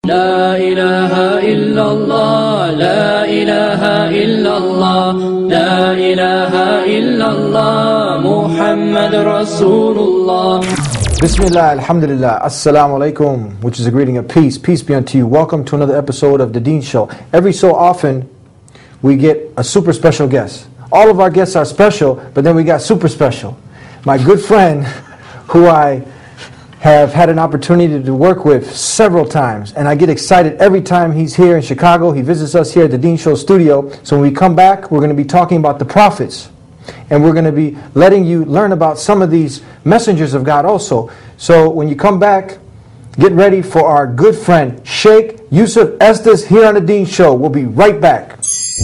لا إله إلا الله لا إله إلا الله لا إله إلا الله محمد رسول الله. Bismillah, alhamdulillah, assalamu alaikum, which is a greeting of peace. Peace be unto you. Welcome to another episode of The Deen Show. Every so often, we get a super special guest. All of our guests are special, but then we got super special. My good friend, who I have had an opportunity to work with several times, and I get excited every time he's here in Chicago. He visits us here at the Deen Show studio. So when we come back, we're going to be talking about the prophets, and we're going to be letting you learn about some of these messengers of God also. So when you come back, get ready for our good friend Sheikh Yusuf Estes here on the Deen Show. We'll be right back.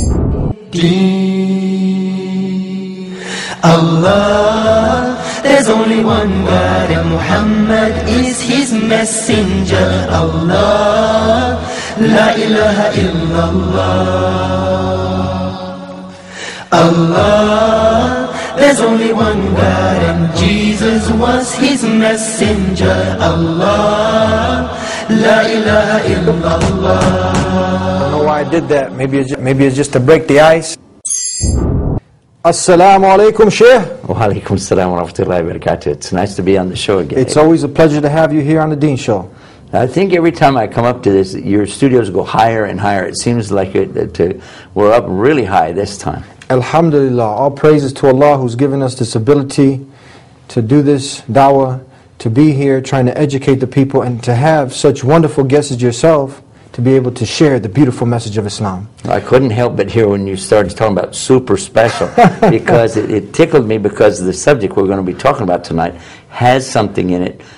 Allah, there's only one God and Muhammad is his messenger. Allah, la ilaha illallah. Allah, there's only one God and Jesus was his messenger. Allah, la ilaha illallah. I don't know why I did that. Maybe it's just to break the ice. Assalamu alaikum, Sheikh. Wa alaikum assalam wa rahmatullahi wa barakatuh. It's nice to be on the show again. It's always a pleasure to have you here on the Deen Show. I think every time I come up to this, your studios go higher and higher. It seems like we're up really high this time. Alhamdulillah, all praises to Allah who's given us this ability to do this dawah, to be here trying to educate the people, and to have such wonderful guests as yourself to be able to share the beautiful message of Islam. I couldn't help but hear when you started talking about super special, because it tickled me, because the subject we're going to be talking about tonight has something in it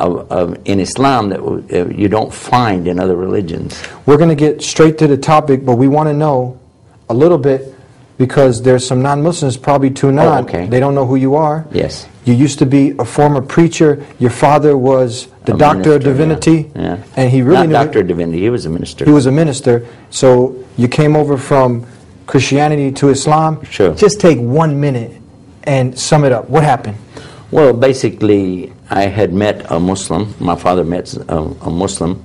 in Islam that you don't find in other religions. We're going to get straight to the topic, but we want to know a little bit, because there's some non-Muslims probably tune on. Okay. They don't know who you are. Yes. You used to be a former preacher. Your father was the doctor of divinity. Yeah. And he really Not doctor of divinity, he was a minister. He was a minister. So you came over from Christianity to Islam. Sure. Just take 1 minute and sum it up. What happened? Well, basically, I had met a Muslim. My father met a Muslim.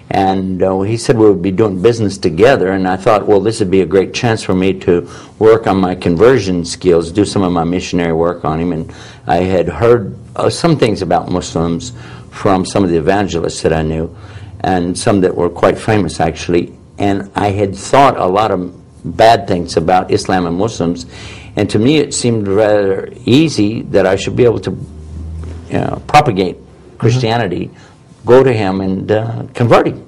And he said we would be doing business together, and I thought, well, this would be a great chance for me to work on my conversion skills, do some of my missionary work on him. And I had heard some things about Muslims from some of the evangelists that I knew, and some that were quite famous, actually. And I had thought a lot of bad things about Islam and Muslims, and to me it seemed rather easy that I should be able to propagate Christianity, go to him and convert him.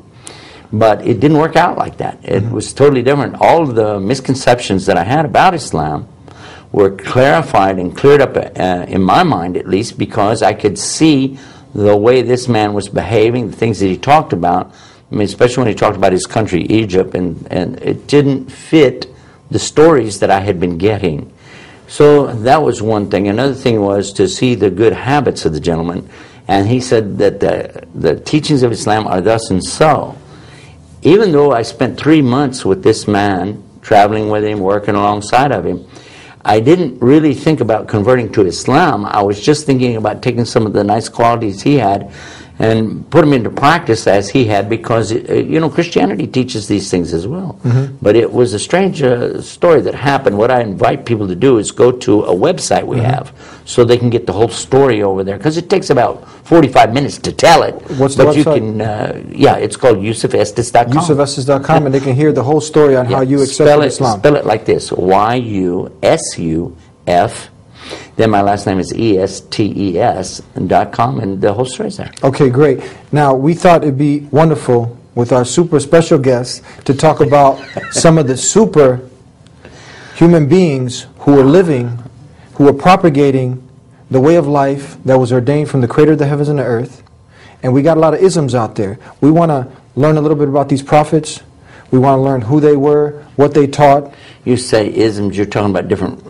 But it didn't work out like that. It was totally different. All of the misconceptions that I had about Islam were clarified and cleared up, in my mind at least, because I could see the way this man was behaving, the things that he talked about. I mean, especially when he talked about his country, Egypt, and it didn't fit the stories that I had been getting. So that was one thing. Another thing was to see the good habits of the gentleman. And he said that the teachings of Islam are thus and so. Even though I spent 3 months with this man, traveling with him, working alongside of him, I didn't really think about converting to Islam. I was just thinking about taking some of the nice qualities he had and put them into practice as he had, because Christianity teaches these things as well. But it was a strange story that happened. What I invite people to do is go to a website we have, so they can get the whole story over there, because it takes about 45 minutes to tell it. What's the website? You can, it's called YusufEstes.com. YusufEstes.com, and they can hear the whole story on how you accepted Islam. Spell it like this: YUSUF. Then my last name is ESTES.com, and the whole story's there. Okay, great. Now, we thought it'd be wonderful with our super special guests to talk about some of the super human beings who are living, who are propagating the way of life that was ordained from the Creator of the heavens and the earth. And we got a lot of isms out there. We want to learn a little bit about these prophets. We want to learn who they were, what they taught. You say isms, you're talking about different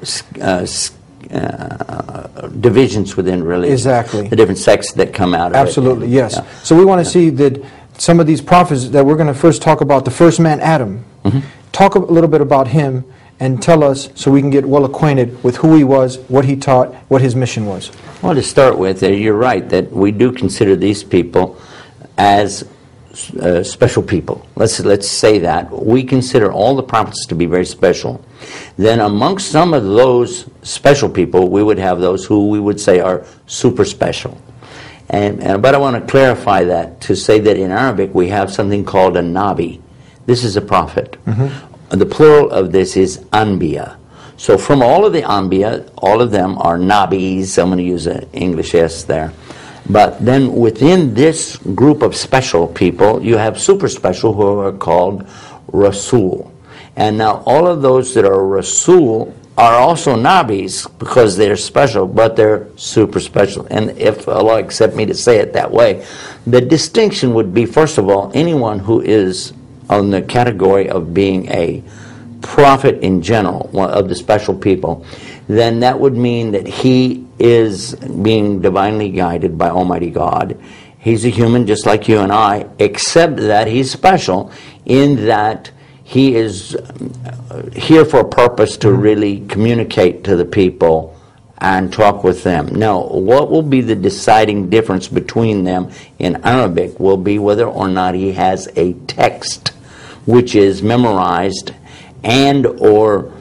divisions within religion. Exactly. The different sects that come out of Absolutely, it. yes. Yeah. So we want to see that some of these prophets that we're going to first talk about, the first man, Adam. Talk a little bit about him and tell us, so we can get well acquainted with who he was, what he taught, what his mission was. Well, to start with, you're right that we do consider these people as special people. Let's say that. We consider all the prophets to be very special. Then amongst some of those special people, we would have those who we would say are super special. But I want to clarify that to say that in Arabic we have something called a nabi. This is a prophet. The plural of this is anbiya. So from all of the anbiya, all of them are nabis. I'm going to use an English S there. But then within this group of special people, you have super special who are called Rasul. And now all of those that are Rasul are also Nabis because they're special, but they're super special. And if Allah accept me to say it that way, the distinction would be, first of all, anyone who is on the category of being a prophet in general, one of the special people, then that would mean that he is being divinely guided by Almighty God. He's a human just like you and I, except that he's special in that he is here for a purpose to really communicate to the people and talk with them. Now, what will be the deciding difference between them in Arabic will be whether or not he has a text which is memorized and or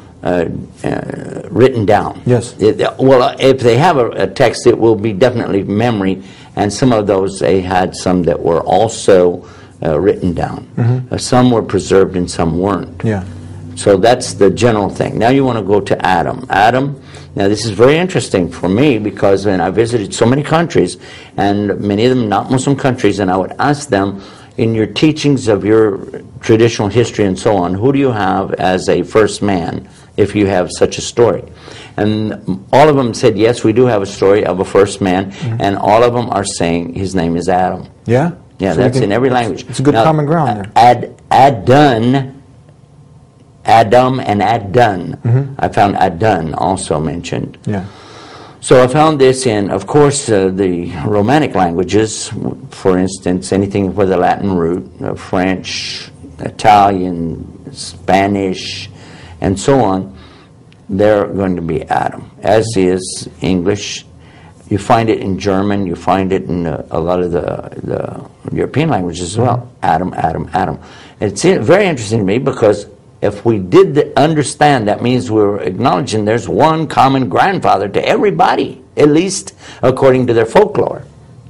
written down. Yes. Well, if they have a text, it will be definitely memory, and some of those, they had some that were also written down. Some were preserved and some weren't. Yeah. So that's the general thing. Now you want to go to Adam. Adam, now this is very interesting for me because when I visited so many countries, and many of them not Muslim countries, and I would ask them, in your teachings of your traditional history and so on, who do you have as a first man, if you have such a story? And all of them said, yes, we do have a story of a first man, and all of them are saying his name is Adam. Yeah? Yeah, so that's in every language. It's a good common ground there. Adam and Adon. I found Adon also mentioned. Yeah. So I found this in, of course, the Romanic languages, for instance, anything with a Latin root, French, Italian, Spanish, and so on, they're going to be Adam, as is English. You find it in German, you find it in a lot of the European languages as well. Adam, Adam, Adam. It's very interesting to me because if we did understand, that means we're acknowledging there's one common grandfather to everybody, at least according to their folklore.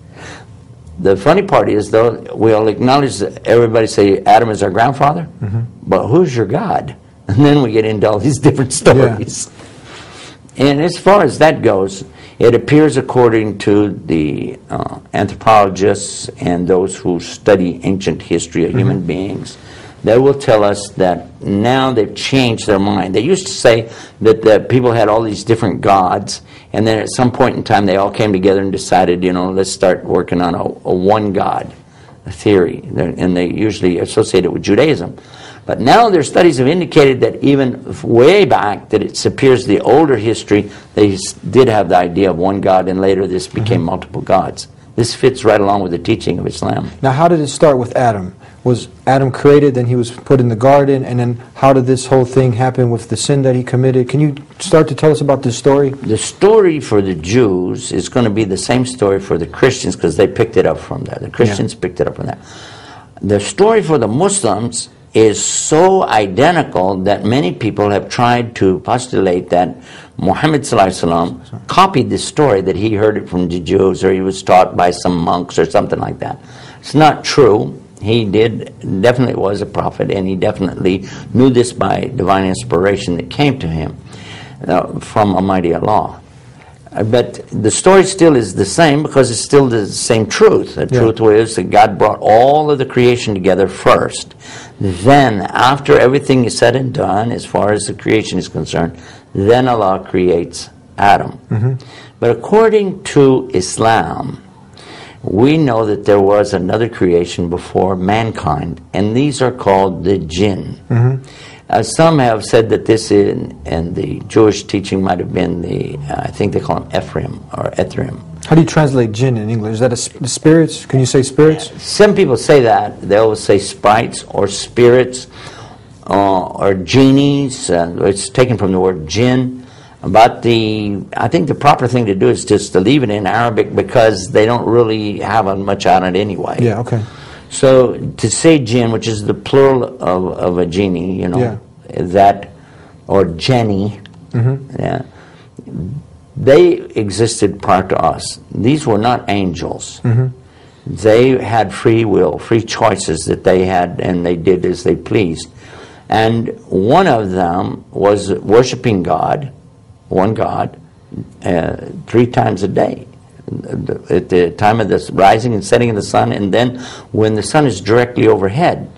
The funny part is, though, we'll acknowledge that everybody say Adam is our grandfather, but who's your God? And then we get into all these different stories. Yeah. And as far as that goes, it appears according to the anthropologists and those who study ancient history of human beings, they will tell us that now they've changed their mind. They used to say that the people had all these different gods, and then at some point in time they all came together and decided, you know, let's start working on a one God theory, and they usually associate it with Judaism. But now their studies have indicated that even way back, that it appears the older history, they did have the idea of one God, and later this became multiple gods. This fits right along with the teaching of Islam. Now, how did it start with Adam? Was Adam created, then he was put in the garden, and then how did this whole thing happen with the sin that he committed? Can you start to tell us about this story? The story for the Jews is going to be the same story for the Christians because they picked it up from there. The Christians picked it up from there. The story for the Muslims is so identical that many people have tried to postulate that Muhammad ﷺ copied this story, that he heard it from the Jews or he was taught by some monks or something like that. It's not true. He definitely was a prophet, and he definitely knew this by divine inspiration that came to him from Almighty Allah. But the story still is the same because it's still the same truth. The truth was that God brought all of the creation together first. Then, after everything is said and done, as far as the creation is concerned, then Allah creates Adam. But according to Islam, we know that there was another creation before mankind, and these are called the jinn. Some have said that this in the Jewish teaching might have been I think they call them Ephraim or Ethrim. How do you translate jinn in English? Is that spirits? Can you say spirits? Some people say that. They always say sprites or spirits or genies. It's taken from the word jinn. But I think the proper thing to do is just to leave it in Arabic because they don't really have much on it anyway. Yeah, okay. So to say jinn, which is the plural of a genie, that, or Jenny, yeah, they existed prior to us. These were not angels. They had free will, free choices that they had, and they did as they pleased. And one of them was worshiping God, one God, 3 times a day. At the time of the rising and setting of the sun, and then when the sun is directly overhead.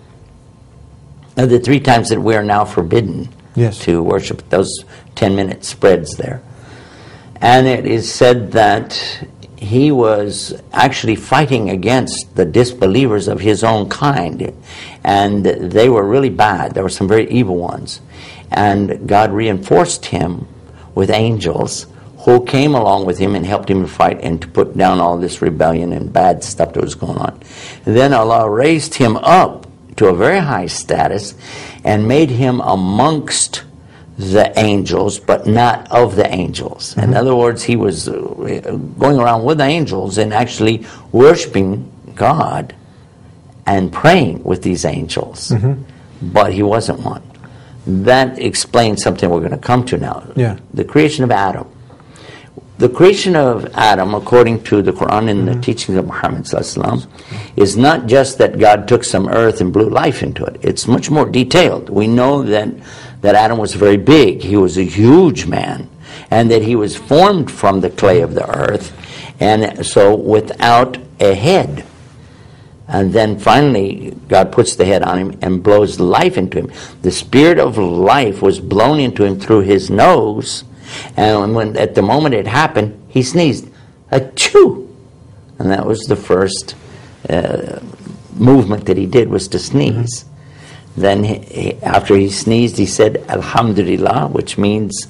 The 3 times that we are now forbidden to worship, those 10-minute spreads there. And it is said that he was actually fighting against the disbelievers of his own kind, and they were really bad. There were some very evil ones, and God reinforced him with angels who came along with him and helped him to fight and to put down all this rebellion and bad stuff that was going on. And then Allah raised him up to a very high status and made him amongst the angels, but not of the angels. In other words, he was going around with the angels and actually worshiping God and praying with these angels. But he wasn't one. That explains something we're going to come to now. The creation of Adam. The creation of Adam, according to the Quran and the teachings of Muhammad ﷺ, is not just that God took some earth and blew life into it. It's much more detailed. We know that Adam was very big. He was a huge man. And that he was formed from the clay of the earth. And so without a head. And then finally, God puts the head on him and blows life into him. The spirit of life was blown into him through his nose. And when at the moment it happened, he sneezed, achoo! And that was the first movement that he did, was to sneeze. Then after he sneezed, he said, Alhamdulillah, which means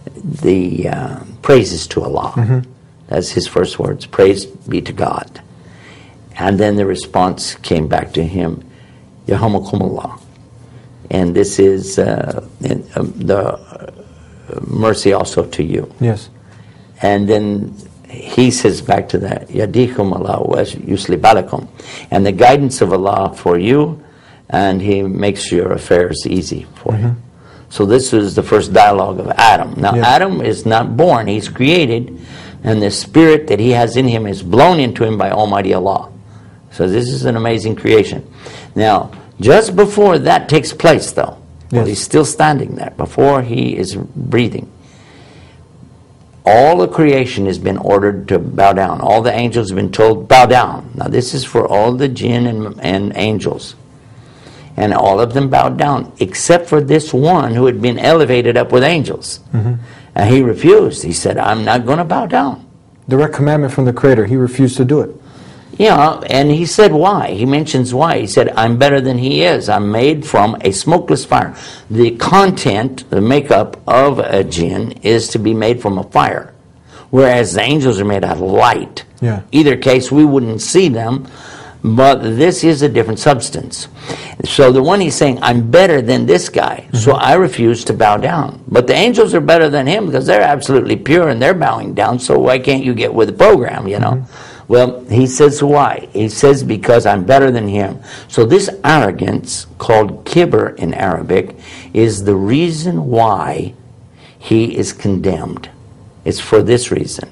the praises to Allah. That's his first words, praise be to God. And then the response came back to him, Yarhamukumullah. And this is the mercy also to you. Yes. And then he says back to that, Yadikum Allah wa yusli balakum. And the guidance of Allah for you, and he makes your affairs easy for you. So this is the first dialogue of Adam. Now Adam is not born, he's created, and the spirit that he has in him is blown into him by Almighty Allah. So this is an amazing creation. Now, just before that takes place though, well, he's still standing there, before he is breathing, all the creation has been ordered to bow down. All the angels have been told, bow down. Now this is for all the jinn and angels. And all of them bowed down, except for this one who had been elevated up with angels. And he refused. He said, I'm not going to bow down. Direct commandment from the Creator. He refused to do it. Yeah, and he said why. He mentions why. He said, I'm better than he is. I'm made from a smokeless fire. The content, the makeup of a jinn is to be made from a fire, whereas the angels are made out of light. Either case, we wouldn't see them, but this is a different substance. So the one he's saying, I'm better than this guy, so I refuse to bow down. But the angels are better than him because they're absolutely pure and they're bowing down, so why can't you get with the program, you know? Well, he says why? He says because I'm better than him. So this arrogance, called kibr in Arabic, is the reason why he is condemned. It's for this reason.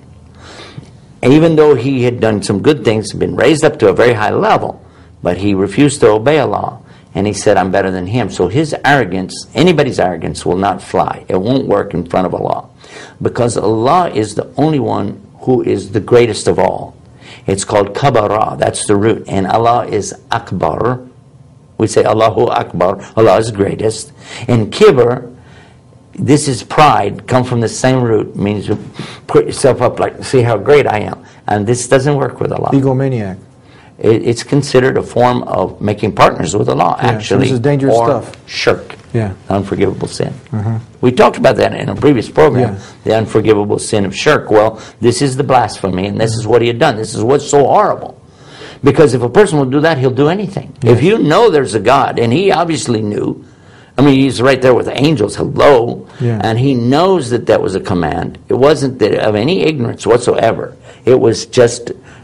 Even though he had done some good things, been raised up to a very high level, but he refused to obey Allah, and he said, I'm better than him. So his arrogance, anybody's arrogance, will not fly. It won't work in front of Allah. Because Allah is the only one who is the greatest of all. It's called kabara, that's the root. And Allah is akbar. We say Allahu Akbar, Allah is greatest. And kibr, this is pride, come from the same root, means you put yourself up like, see how great I am. And this doesn't work with Allah. Egomaniac. It's considered a form of making partners with Allah, actually. This is dangerous or stuff. Shirk, unforgivable sin. We talked about that in a previous program, the unforgivable sin of shirk. Well, this is the blasphemy, and this is what he had done. This is what's so horrible. Because if a person will do that, he'll do anything. If you know there's a God, and he obviously knew, I mean, he's right there with the angels, hello, and he knows that that was a command. It wasn't that of any ignorance whatsoever. It was just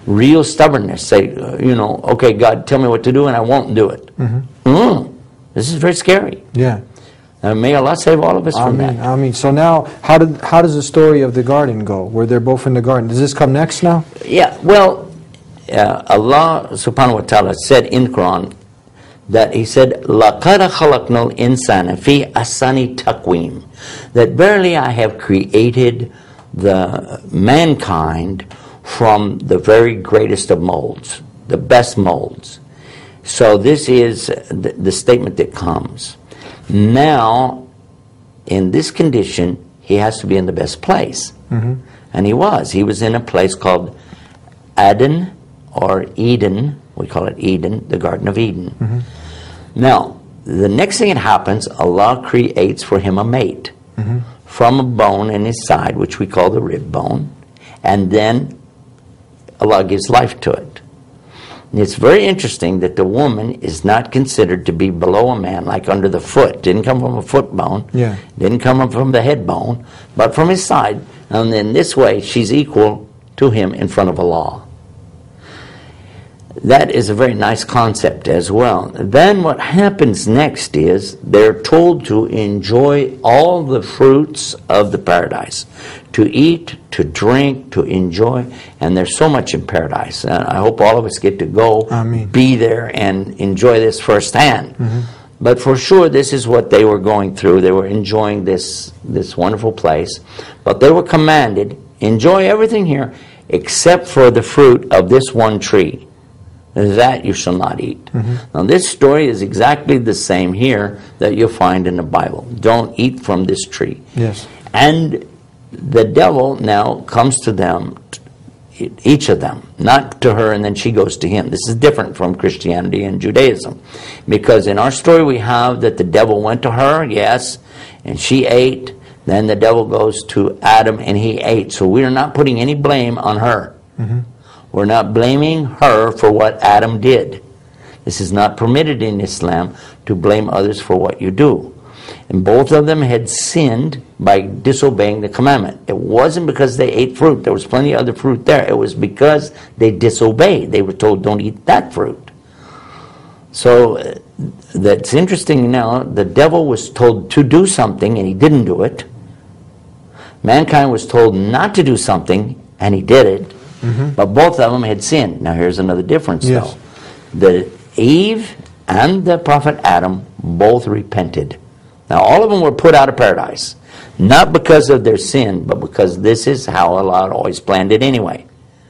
real stubbornness. Say, okay, God, tell me what to do, and I won't do it. This is very scary. Yeah. And may Allah save all of us from that. I mean, so now, how does the story of the garden go, where they're both in the garden? Does this come next now? Yeah, well, Allah subhanahu wa ta'ala said in Quran that He said, لَقَدْ خَلَقْنَا الْإِنسَانَ فِي أَحْسَنِ تَقْوِيمٍ, that verily I have created the mankind from the very greatest of molds, the best molds. So this is the statement that comes. Now, in this condition, he has to be in the best place. And he was. He was in a place called Aden, or Eden. We call it Eden, the Garden of Eden. Now, the next thing that happens, Allah creates for him a mate from a bone in his side, which we call the rib bone, and then Allah gives life to it. And it's very interesting that the woman is not considered to be below a man, like under the foot. Didn't come from a foot bone. Yeah. Didn't come from the head bone, but from his side. And in this way, she's equal to him in front of Allah. That is a very nice concept as well. Then what happens next is they're told to enjoy all the fruits of the paradise. To eat, to drink, to enjoy. And there's so much in paradise. I hope all of us get to go, be there, and enjoy this firsthand. But for sure, this is what they were going through. They were enjoying this wonderful place. But they were commanded, enjoy everything here, except for the fruit of this one tree. That you shall not eat. Now this story is exactly the same here that you'll find in the Bible. Don't eat from this tree. Yes. And the devil now comes to them, each of them, not to her and then she goes to him. This is different from Christianity and Judaism. Because in our story we have that the devil went to her, yes, and she ate. Then the devil goes to Adam and he ate. So we are not putting any blame on her. We're not blaming her for what Adam did. This is not permitted in Islam to blame others for what you do. And both of them had sinned by disobeying the commandment. It wasn't because they ate fruit. There was plenty of other fruit there. It was because they disobeyed. They were told, don't eat that fruit. So that's interesting now. The devil was told to do something and he didn't do it. Mankind was told not to do something and he did it. But both of them had sinned. Now here's another difference though. The Eve and the Prophet Adam both repented. Now all of them were put out of paradise. Not because of their sin, but because this is how Allah always planned it anyway.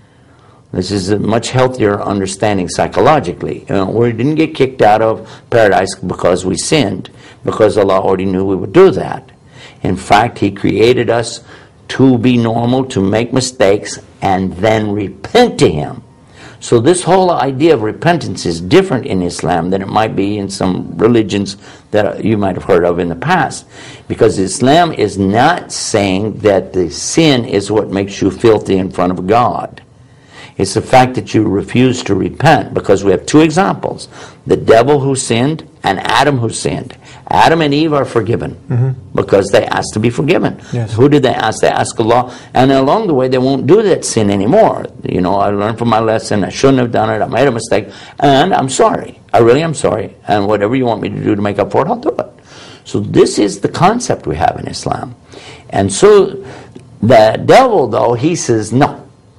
This is a much healthier understanding psychologically. We didn't get kicked out of paradise because we sinned, because Allah already knew we would do that. In fact, He created us to be normal, to make mistakes, and then repent to Him. So this whole idea of repentance is different in Islam than it might be in some religions that you might have heard of in the past. Because Islam is not saying that the sin is what makes you filthy in front of God. It's the fact that you refuse to repent, because we have two examples. The devil who sinned and Adam who sinned. Adam and Eve are forgiven because they asked to be forgiven. Yes. Who did they ask? They asked Allah. And along the way, they won't do that sin anymore. You know, I learned from my lesson. I shouldn't have done it. I made a mistake. And I'm sorry. I really am sorry. And whatever you want me to do to make up for it, I'll do it. So this is the concept we have in Islam. And so the devil, though, he says, no,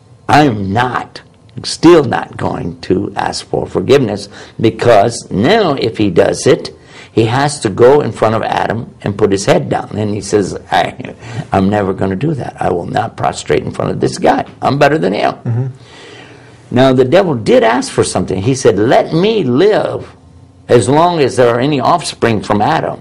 I'm still not going to ask for forgiveness, because now if he does it, he has to go in front of Adam and put his head down. And he says, I'm never going to do that. I will not prostrate in front of this guy. I'm better than him. Now the devil did ask for something. He said, let me live as long as there are any offspring from Adam.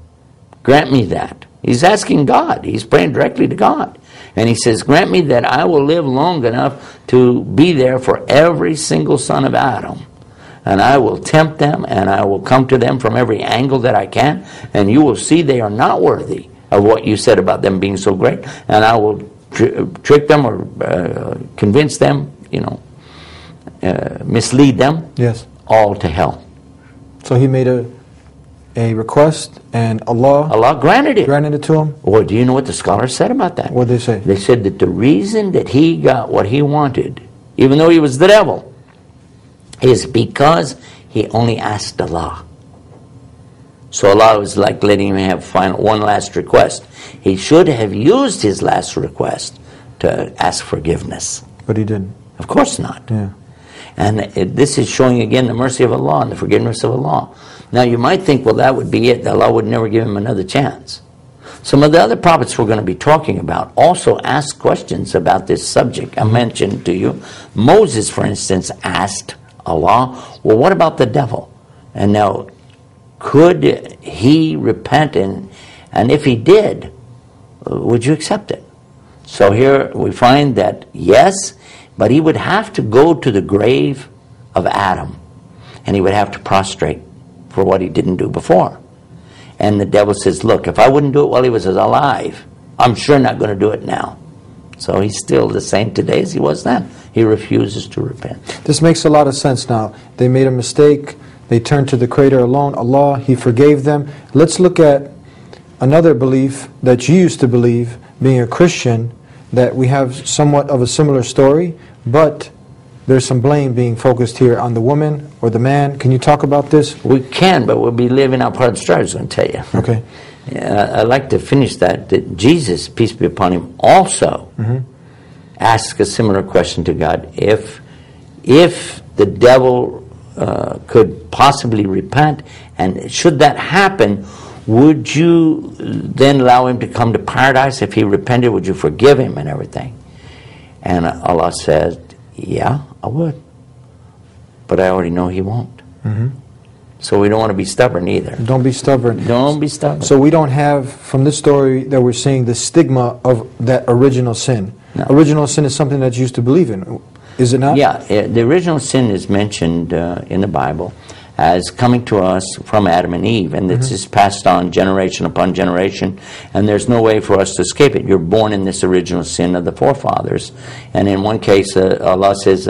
Grant me that. He's asking God. He's praying directly to God. And he says, grant me that I will live long enough to be there for every single son of Adam. And I will tempt them, and I will come to them from every angle that I can, and you will see they are not worthy of what you said about them being so great, and I will trick them or convince them, mislead them, Yes. all to hell. So he made a request, and Allah granted it. granted it to him. Well, do you know what the scholars said about that? What did they say? They said that the reason that he got what he wanted even though he was the devil, is because he only asked Allah. So Allah was like letting him have one last request. He should have used his last request to ask forgiveness. But he didn't. Of course not. Yeah. And this is showing again the mercy of Allah and the forgiveness of Allah. Now you might think, well, that would be it. Allah would never give him another chance. Some of the other prophets we're going to be talking about also asked questions about this subject. I mentioned to you, Moses, for instance, asked Allah, well, what about the devil? And now, could he repent? And if he did, would you accept it? So here we find that yes, but he would have to go to the grave of Adam, and he would have to prostrate for what he didn't do before. And the devil says, look, if I wouldn't do it while he was alive, I'm sure not going to do it now. So he's still the same today as he was then. He refuses to repent. This makes a lot of sense now. They made a mistake. They turned to the Creator alone, Allah. He forgave them. Let's look at another belief that you used to believe, being a Christian, that we have somewhat of a similar story, but there's some blame being focused here on the woman or the man. Can you talk about this? We can, but we'll be living out part of the story, I was going to tell you. Okay. I'd like to finish that Jesus, peace be upon him, also asked a similar question to God. If the devil could possibly repent, and should that happen, would you then allow him to come to paradise? If he repented, would you forgive him and everything? And Allah said, yeah, I would. But I already know he won't. So we don't want to be stubborn either. Don't be stubborn. Don't be stubborn. So we don't have, from this story that we're seeing, the stigma of that original sin. No. Original sin is something that you used to believe in. Is it not? Yeah, the original sin is mentioned in the Bible as coming to us from Adam and Eve, and it's just passed on generation upon generation, and there's no way for us to escape it. You're born in this original sin of the forefathers, and in one case, Allah says,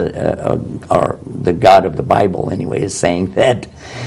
or the God of the Bible anyway, is saying that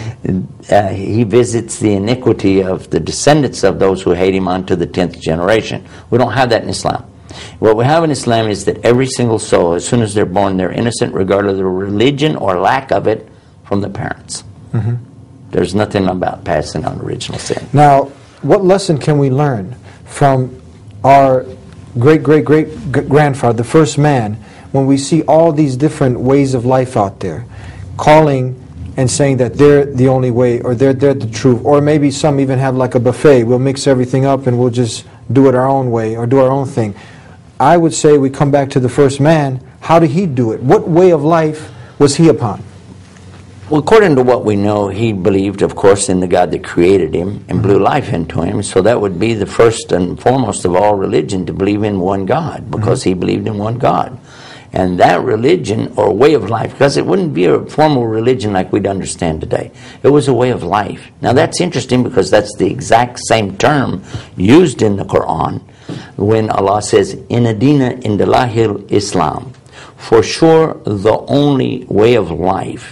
He visits the iniquity of the descendants of those who hate Him unto the 10th generation. We don't have that in Islam. What we have in Islam is that every single soul, as soon as they're born, they're innocent regardless of the religion or lack of it from the parents. There's nothing about passing on original sin. Now, what lesson can we learn from our great-great-great-grandfather, the first man, when we see all these different ways of life out there, calling and saying that they're the only way, or they're the truth, or maybe some even have like a buffet, we'll mix everything up and we'll just do it our own way, or do our own thing. I would say we come back to the first man. How did he do it? What way of life was he upon? Well, according to what we know, he believed, of course, in the God that created him and blew life into him. So that would be the first and foremost of all religion, to believe in one God, because he believed in one God. And that religion, or way of life, because it wouldn't be a formal religion like we'd understand today. It was a way of life. Now that's interesting, because that's the exact same term used in the Quran when Allah says, "Inna dina indallahil Islam." For sure, the only way of life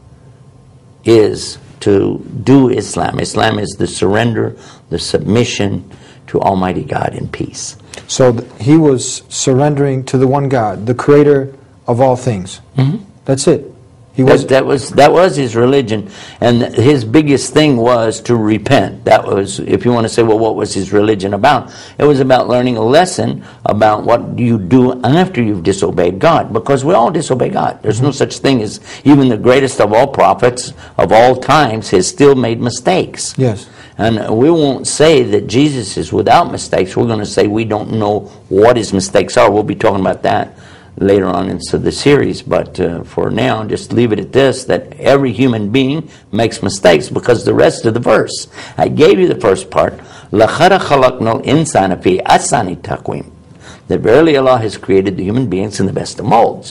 is to do Islam. Islam is the surrender, the submission to Almighty God in peace. So he was surrendering to the one God, the creator of all things. That's it. He was that was his religion, and his biggest thing was to repent. That was, if you want to say, well, what was his religion about? It was about learning a lesson about what you do after you've disobeyed God, because we all disobey God. There's no such thing as, even the greatest of all prophets of all times has still made mistakes. Yes. And we won't say that Jesus is without mistakes. We're going to say we don't know what his mistakes are. We'll be talking about that later on into the series, but for now, just leave it at this, that every human being makes mistakes, because the rest of the verse, I gave you the first part, لَخَرَ خَلَقْنَا الْإِنسَانَ فِي أَحْسَنِ تَقْوِيمٍ, that verily Allah has created the human beings in the best of molds.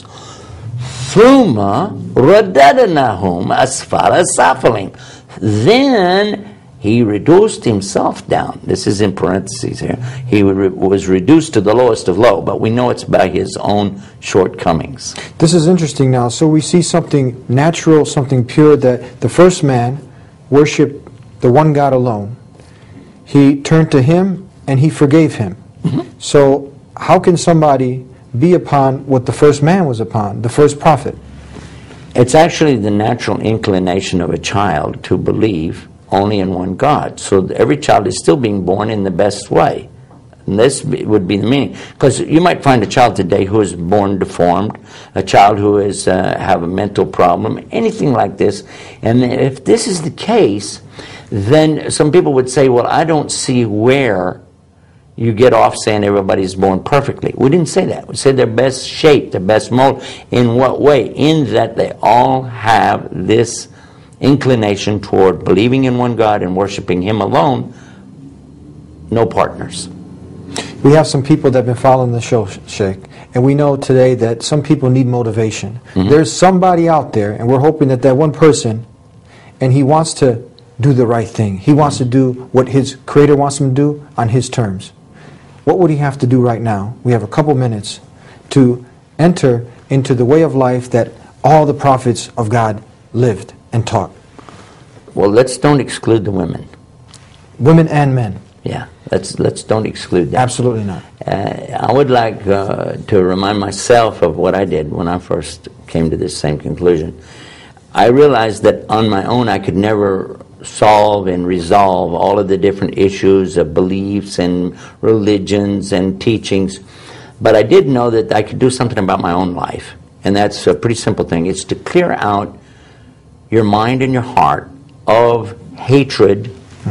ثُمَّ رَدَّدْنَاهُمْ أَسْفَلَ سَافِلِينَ, then he reduced himself down. This is in parentheses here. He was reduced to the lowest of low, but we know it's by his own shortcomings. This is interesting now. So we see something natural, something pure, that the first man worshipped the one God alone. He turned to him and he forgave him. So how can somebody be upon what the first man was upon, the first prophet? It's actually the natural inclination of a child to believe only in one God. So every child is still being born in the best way. And this would be the meaning. Because you might find a child today who is born deformed, a child who is have a mental problem, anything like this. And if this is the case, then some people would say, well, I don't see where you get off saying everybody's born perfectly. We didn't say that. We said their best shape, their best mold. In what way? In that they all have this inclination toward believing in one God and worshiping Him alone, no partners. We have some people that have been following the show, Sheikh, and we know today that some people need motivation. There's somebody out there, and we're hoping that that one person, and he wants to do the right thing. He wants to do what his Creator wants him to do on his terms. What would he have to do right now? We have a couple minutes to enter into the way of life that all the prophets of God lived and taught. Well, let's don't exclude the women. Women and men. Yeah, let's don't exclude that. Absolutely not. I would like to remind myself of what I did when I first came to this same conclusion. I realized that on my own I could never solve and resolve all of the different issues of beliefs and religions and teachings, but I did know that I could do something about my own life, and that's a pretty simple thing. It's to clear out your mind and your heart of hatred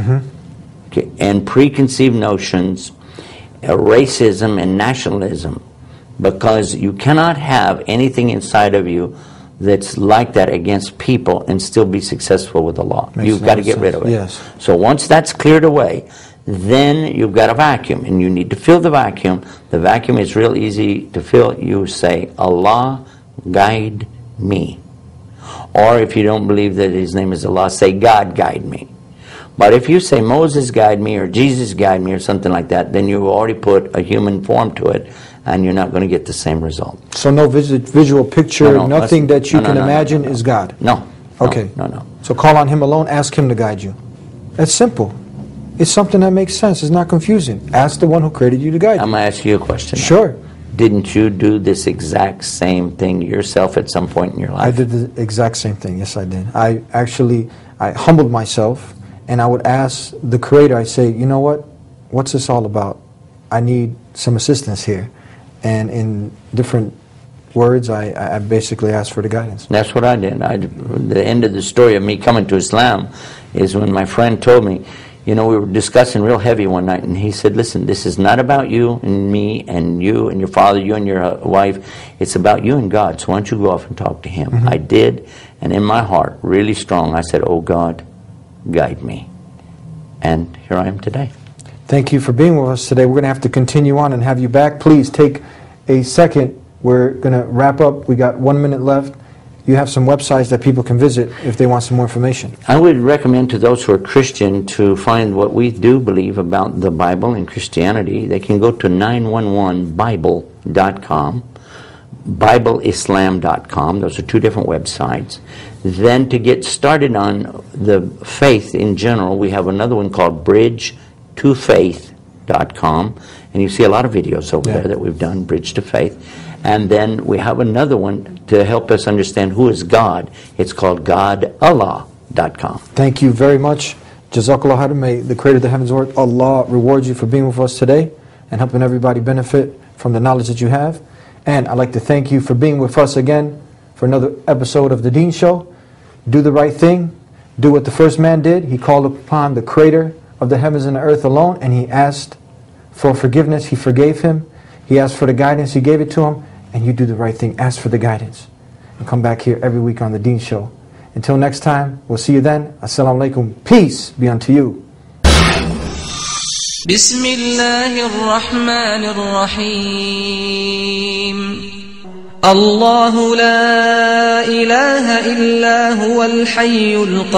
and preconceived notions, racism and nationalism, because you cannot have anything inside of you that's like that against people and still be successful with the law. You've got to get rid of it. Yes. So once that's cleared away, then you've got a vacuum, and you need to fill the vacuum. The vacuum is real easy to fill. You say, Allah, guide me. Or if you don't believe that His name is Allah, say, God, guide me. But if you say Moses guide me or Jesus guide me or something like that, then you've already put a human form to it, and you're not going to get the same result. So no visual picture, No, nothing that you can no, imagine is God? No. Okay. No. So call on Him alone, ask Him to guide you. That's simple. It's something that makes sense. It's not confusing. Ask the one who created you to guide I'm you. going to ask you a question. Sure. Didn't you do this exact same thing yourself at some point in your life? I did the exact same thing. Yes, I did. I humbled myself, and I would ask the Creator, I say, you know what? What's this all about? I need some assistance here. And in different words, I basically asked for the guidance. That's what I did. The end of the story of me coming to Islam is when my friend told me, you know, we were discussing real heavy one night, and he said, listen, this is not about you and me and you and your father, you and your wife. It's about you and God, so why don't you go off and talk to Him? I did, and in my heart, really strong, I said, oh God, guide me. And here I am today. Thank you for being with us today. We're going to have to continue on and have you back. Please take a second. We're going to wrap up. We got 1 minute left. You have some websites that people can visit if they want some more information. I would recommend to those who are Christian to find what we do believe about the Bible and Christianity. They can go to 911bible.com, BibleIslam.com. Those are two different websites. Then to get started on the faith in general, we have another one called BridgeToFaith.com, and you see a lot of videos over there that we've done, Bridge to Faith. And then we have another one to help us understand who is God. It's called GodAllah.com. Thank you very much. Jazakallah khairan. May the Creator of the heavens and earth, Allah, reward you for being with us today and helping everybody benefit from the knowledge that you have. And I'd like to thank you for being with us again for another episode of The Deen Show. Do the right thing. Do what the first man did. He called upon the Creator of the heavens and the earth alone, and he asked for forgiveness. He forgave him. He asked for the guidance. He gave it to him. And you do the right thing. Ask for the guidance. And come back here every week on The Deen Show. Until next time, we'll see you then. Assalamu alaikum. Peace be unto you. بسم الله الرحمن الرحيم الله لا إله إلا هو الحي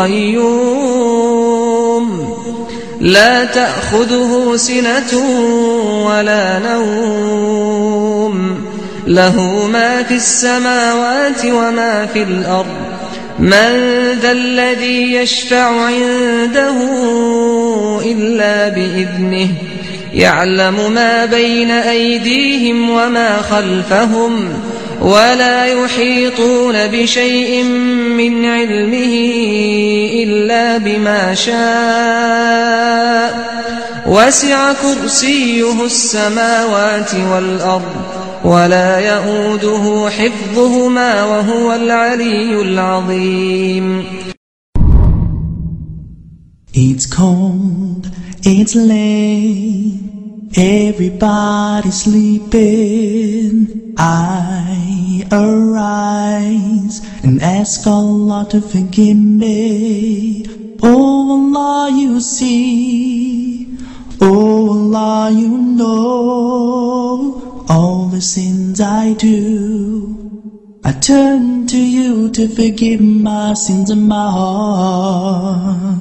القيوم لا تأخذه سنة ولا نوم له ما في السماوات وما في الأرض من ذا الذي يشفع عنده إلا بإذنه يعلم ما بين أيديهم وما خلفهم ولا يحيطون بشيء من علمه إلا بما شاء وسع كرسيه السماوات والأرض ولا يؤوده حفظهما وهو العلي العظيم. It's cold, it's late, everybody's sleeping. I arise and ask Allah to forgive me. Oh Allah, you see, oh Allah, you know all the sins I do. I turn to you to forgive my sins in my heart.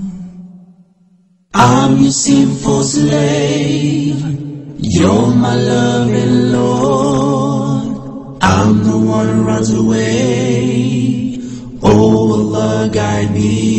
I'm your sinful slave, you're my loving Lord. I'm the one who runs away, oh Allah, guide me.